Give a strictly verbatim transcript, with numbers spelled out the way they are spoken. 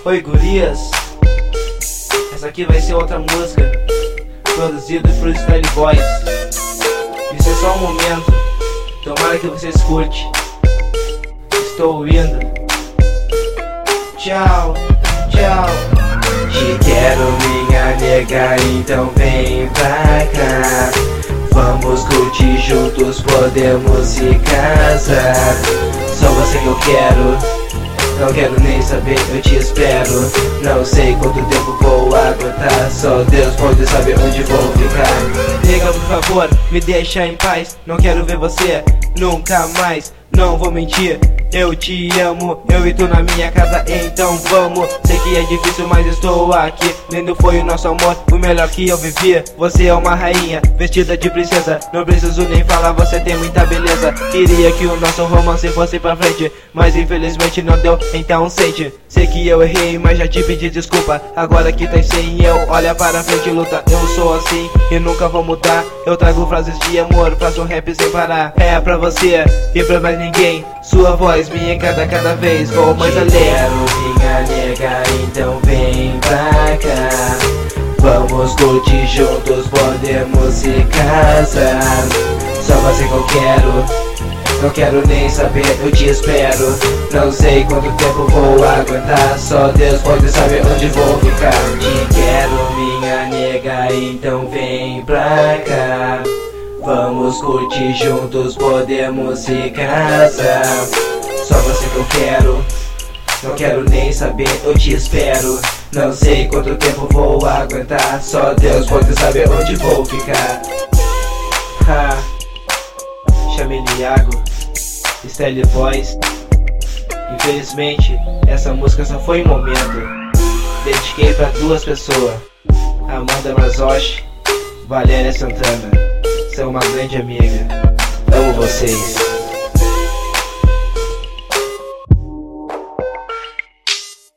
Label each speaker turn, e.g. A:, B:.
A: Oi gurias, essa aqui vai ser outra música produzida por Style Boys. Isso é só um momento, tomara que vocês curtem. Estou indo. Tchau, tchau.
B: Te quero minha nega, então vem pra cá. Vamos curtir juntos, podemos se casar. Só você que eu quero, não quero nem saber, eu te espero. Não sei quanto tempo vou aguentar, só Deus pode saber onde vou ficar.
A: Nega, por favor, me deixa em paz. Não quero ver você nunca mais. Não vou mentir, eu te amo. Eu e tu na minha casa, então vamos. Sei que é difícil, mas estou aqui. Lindo foi o nosso amor, o melhor que eu vivi. Você é uma rainha, vestida de princesa. Não preciso nem falar, você tem muita beleza. Queria que o nosso romance fosse pra frente, mas infelizmente não deu, então sente. Sei que eu errei, mas já te pedi desculpa. Agora que tá sem eu, olha para frente e luta. Eu sou assim e nunca vou mudar. Eu trago frases de amor, faço um rap sem parar. É pra você e pra mais ninguém. Sua voz me encanta cada vez, vou mais além.
B: Quero minha nega, então vem pra cá. Vamos curtir juntos, podemos se casar. Só você que eu quero, não quero nem saber, eu te espero. Não sei quanto tempo vou aguentar, só Deus pode saber onde vou ficar. Te quero minha nega, então vem pra cá. Vamos curtir juntos, podemos se casar. Só você que eu quero, não quero nem saber, eu te espero. Não sei quanto tempo vou aguentar, só Deus pode saber onde vou ficar.
A: Ha, chame Iago, Style Boys. Infelizmente, essa música só foi um momento. Dediquei pra duas pessoas, Amanda Mazoshi, Valéria Santana. São uma grande amiga. Amo vocês.